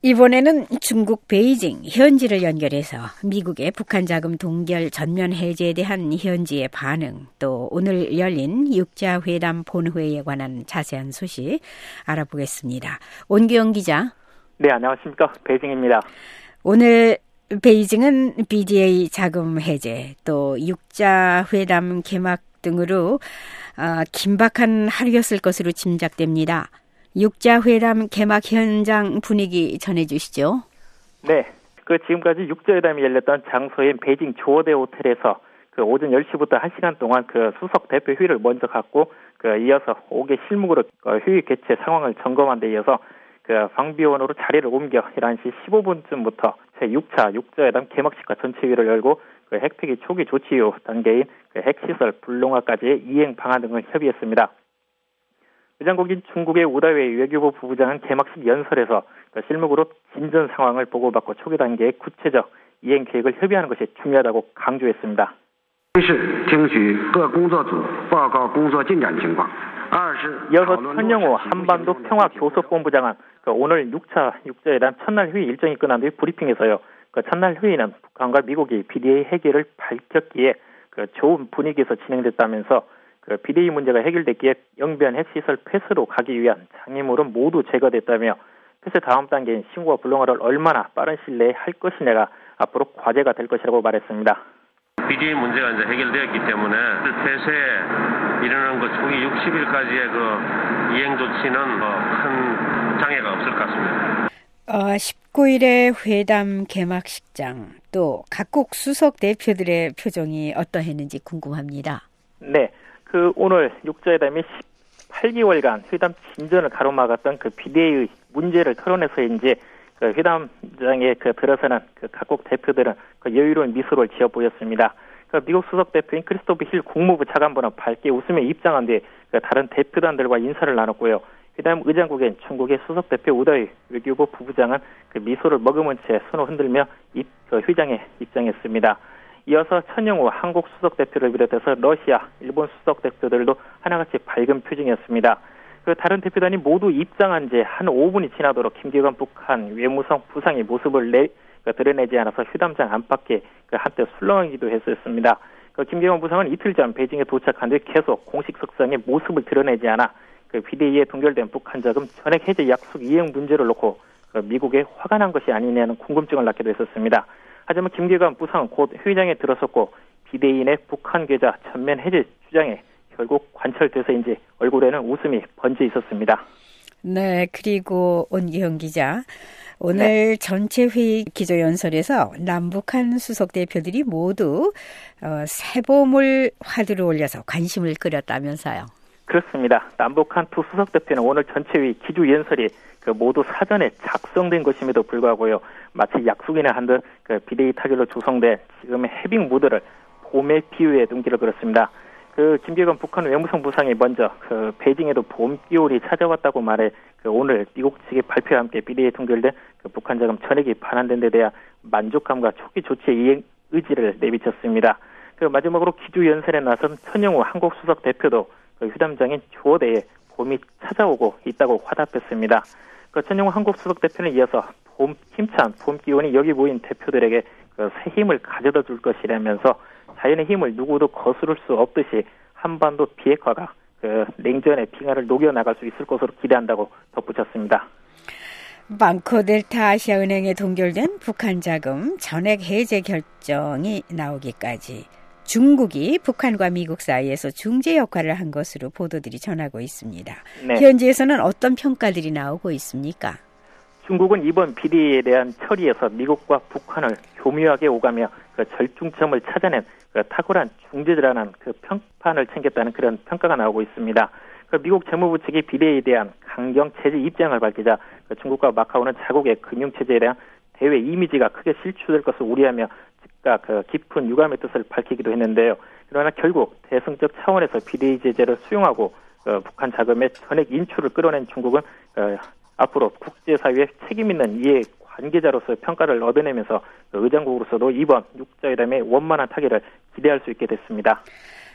이번에는 중국 베이징 현지를 연결해서 미국의 북한 자금 동결 전면 해제에 대한 현지의 반응, 또 오늘 열린 6자 회담 본회의에 관한 자세한 소식 알아보겠습니다. 온기영 기자. 네, 안녕하십니까. 베이징입니다. 오늘 베이징은 BDA 자금 해제, 또 6자 회담 개막 등으로 긴박한 하루였을 것으로 짐작됩니다. 6자 회담 개막 현장 분위기 전해주시죠. 네, 지금까지 6자 회담이 열렸던 장소인 베이징 조어대 호텔에서 오전 10시부터 1시간 동안 수석 대표 회의를 먼저 갖고 이어서 5개 실무그룹 회의 개최 상황을 점검한 데 이어서 방비원으로 자리를 옮겨 11시 15분쯤부터 제6차 6자 회담 개막식과 전체 회의를 열고 핵폐기 초기 조치 이후 단계인 핵시설 불능화까지의 이행 방안 등을 협의했습니다. 의장국인 중국의 우다웨이 외교부 부부장은 개막식 연설에서 실무그룹 진전 상황을 보고받고 초기 단계의 구체적 이행 계획을 협의하는 것이 중요하다고 강조했습니다. 이어서 천영호 한반도 평화교섭본부장은 오늘 6차 6자회담 첫날 회의 일정이 끝난 뒤 브리핑에서요. 첫날 회의는 북한과 미국이 BDA 해결을 밝혔기에 좋은 분위기에서 진행됐다면서 BDA 문제가 해결됐기에 영변 핵시설 폐쇄로 가기 위한 장애물은 모두 제거됐다며 폐쇄 다음 단계인 신고와 불능화를 얼마나 빠른 시일 내에 할 것이냐가 앞으로 과제가 될 것이라고 말했습니다. BDA 문제가 이제 해결되었기 때문에 폐쇄에 이르는 초기 60일까지의 이행 조치는 큰 장애가 없을 것 같습니다. 19일의 회담 개막식장, 또 각국 수석 대표들의 표정이 어떠했는지 궁금합니다. 네, 오늘 6자회담이 18개월간 회담 진전을 가로막았던 BDA의 문제를 털어내서인지 회담장에 들어서는 각국 대표들은 여유로운 미소를 지어 보였습니다. 미국 수석 대표인 크리스토프 힐 국무부 차관보는 밝게 웃으며 입장한 뒤 다른 대표단들과 인사를 나눴고요. 회담 의장국인 중국의 수석 대표 우다위 외교부 부부장은 미소를 머금은 채 손을 흔들며 회장에 입장했습니다. 이어서 천영호 한국 수석 대표를 비롯해서 러시아, 일본 수석 대표들도 하나같이 밝은 표정이었습니다. 다른 대표단이 모두 입장한 지 한 5분이 지나도록 김기관 북한 외무성 부상의 모습을 드러내지 않아서 회담장 안팎에 한때 술렁이기도 했었습니다. 김기관 부상은 이틀 전 베이징에 도착한 뒤 계속 공식 석상에 모습을 드러내지 않아 BDA에 동결된 북한 자금 전액 해제 약속 이행 문제를 놓고 미국에 화가 난 것이 아니냐는 궁금증을 낳기도 했었습니다. 하지만 김기관 부상은 곧 회의장에 들어섰고 BDA 내 북한 계좌 전면 해제 주장에 결국 관철돼서인지 얼굴에는 웃음이 번져 있었습니다. 네, 그리고 온기영 기자, 오늘 전체 회의 기조연설에서 남북한 수석 대표들이 모두 세보물 화두를 올려서 관심을 끌었다면서요. 그렇습니다. 남북한 두 수석 대표는 오늘 전체 회의 기조연설이 모두 사전에 작성된 것임에도 불구하고요. 마치 약속이나 한 듯 BDA 타결로 조성된 지금의 해빙 무드를 봄의 비유에 눈길을 끌었습니다. 김기관 북한 외무성 부상이 먼저 베이징에도 봄 기온이 찾아왔다고 말해 오늘 미국 측의 발표와 함께 BDA에 동결된 북한 자금 전액이 반환된 데 대한 만족감과 초기 조치의 이행 의지를 내비쳤습니다. 마지막으로 기조연설에 나선 천영호 한국 수석 대표도 회담장인 조어대에 봄이 찾아오고 있다고 화답했습니다. 천영호 한국 수석 대표는 이어서 힘찬 봄 기온이 여기 모인 대표들에게 새 힘을 가져다 줄 것이라면서 자연의 힘을 누구도 거스를 수 없듯이 한반도 비핵화가 냉전의 빙하를 녹여나갈 수 있을 것으로 기대한다고 덧붙였습니다. 방코 델타 아시아은행에 동결된 북한 자금 전액 해제 결정이 나오기까지 중국이 북한과 미국 사이에서 중재 역할을 한 것으로 보도들이 전하고 있습니다. 네. 현지에서는 어떤 평가들이 나오고 있습니까? 중국은 이번 BDA에 대한 처리에서 미국과 북한을 교묘하게 오가며 절충점을 찾아낸 탁월한 중재자라는 평판을 챙겼다는 그런 평가가 나오고 있습니다. 미국 재무부 측이 BDA에 대한 강경 제재 입장을 밝히자 중국과 마카오는 자국의 금융체제에 대한 대외 이미지가 크게 실추될 것을 우려하며 즉각 깊은 유감의 뜻을 밝히기도 했는데요. 그러나 결국 대승적 차원에서 BDA 제재를 수용하고 북한 자금의 전액 인출을 끌어낸 중국은 앞으로 국제사회에 책임있는 이해 관계자로서의 평가를 얻어내면서 의장국으로서도 이번 6자회담의 원만한 타결을 기대할 수 있게 됐습니다.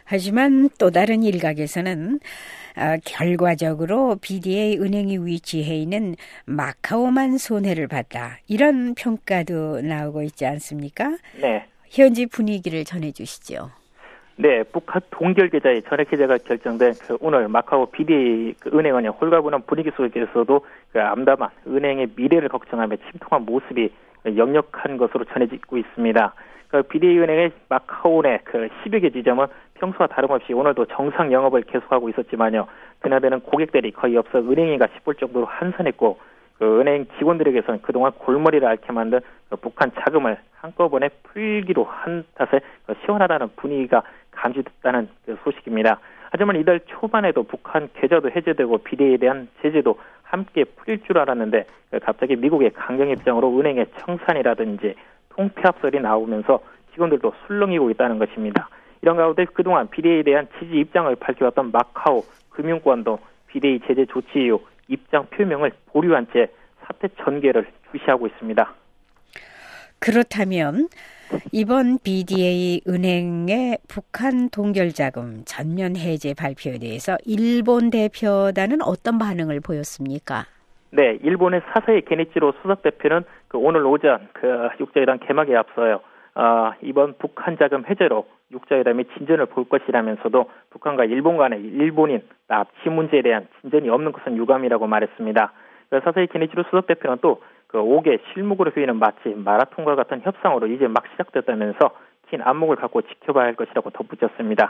하지만 또 다른 일각에서는 결과적으로 BDA 은행이 위치해 있는 마카오만 손해를 봤다. 이런 평가도 나오고 있지 않습니까? 네. 현지 분위기를 전해주시죠. 네, 북한 동결 계좌의 전액 해제가 결정된 오늘 마카오 BDA 은행은 홀가분한 분위기 속에서도 암담한 은행의 미래를 걱정하며 침통한 모습이 역력한 것으로 전해지고 있습니다. BDA 은행의 마카오 내 10여 개 지점은 평소와 다름없이 오늘도 정상 영업을 계속하고 있었지만요. 드나드는 고객들이 거의 없어 은행인가 싶을 정도로 한산했고 은행 직원들에게서는 그동안 골머리를 앓게 만든 북한 자금을 한꺼번에 풀기로 한 탓에 시원하다는 분위기가 감지됐다는 소식입니다. 하지만 이달 초반에도 북한 계좌도 해제되고 BDA에 대한 제재도 함께 풀릴 줄 알았는데 갑자기 미국의 강경 입장으로 은행의 청산이라든지 통폐합설이 나오면서 직원들도 술렁이고 있다는 것입니다. 이런 가운데 그동안 BDA에 대한 지지 입장을 밝혀왔던 마카오 금융권도 BDA 제재 조치 이후 입장 표명을 보류한 채 사태 전개를 주시하고 있습니다. 그렇다면 이번 BDA 은행의 북한 동결자금 전면 해제 발표에 대해서 일본 대표단은 어떤 반응을 보였습니까? 네, 일본의 사사이 게니치로 수석 대표는 오늘 오전 육자회담 개막에 앞서요. 이번 북한 자금 해제로 육자회담이 진전을 볼 것이라면서도 북한과 일본 간의 일본인 납치 문제에 대한 진전이 없는 것은 유감이라고 말했습니다. 사사이 게니치로 수석 대표는 또 5개 실무그룹 회의는 마치 마라톤과 같은 협상으로 이제 막 시작됐다면서 긴 안목을 갖고 지켜봐야 할 것이라고 덧붙였습니다.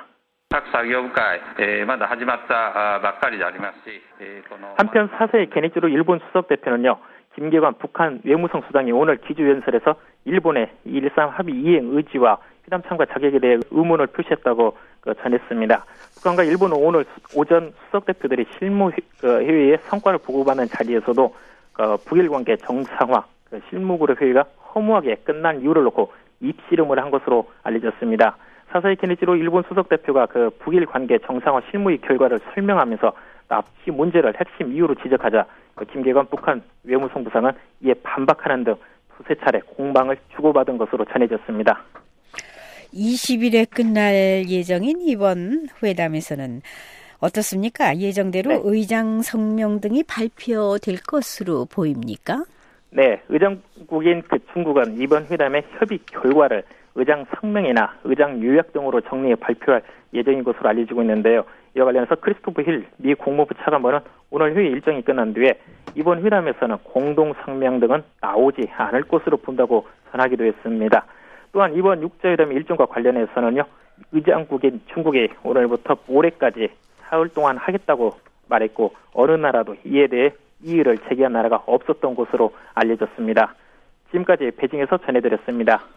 한편 사사이 게니치로 일본 수석 대표는요. 김계관 북한 외무성 수장이 오늘 기주연설에서 일본의 2.13 합의 이행 의지와 회담 참가 자격에 대해 의문을 표시했다고 전했습니다. 북한과 일본은 오늘 오전 수석 대표들이 실무 회의의 성과를 보고받는 자리에서도 북일 관계 정상화 실무그룹 회의가 허무하게 끝난 이유를 놓고 입씨름을 한 것으로 알려졌습니다. 사사이 게니치로 일본 수석 대표가 북일 관계 정상화 실무의 결과를 설명하면서 납치 문제를 핵심 이유로 지적하자 김계관 북한 외무성 부상은 이에 반박하는 등 두세 차례 공방을 주고받은 것으로 전해졌습니다. 20일에 끝날 예정인 이번 회담에서는 어떻습니까? 예정대로 네. 의장 성명 등이 발표될 것으로 보입니까? 네, 의장국인 중국은 이번 회담의 협의 결과를 의장 성명이나 의장 요약 등으로 정리해 발표할 예정인 것으로 알려지고 있는데요. 이와 관련해서 크리스토프 힐 미 국무부 차관보는 오늘 회의 일정이 끝난 뒤에 이번 회담에서는 공동 성명 등은 나오지 않을 것으로 본다고 전하기도 했습니다. 또한 이번 육자회담 일정과 관련해서는요. 의장국인 중국이 오늘부터 모레까지 사흘 동안 하겠다고 말했고 어느 나라도 이에 대해 이의를 제기한 나라가 없었던 것으로 알려졌습니다. 지금까지 베징에서 전해드렸습니다.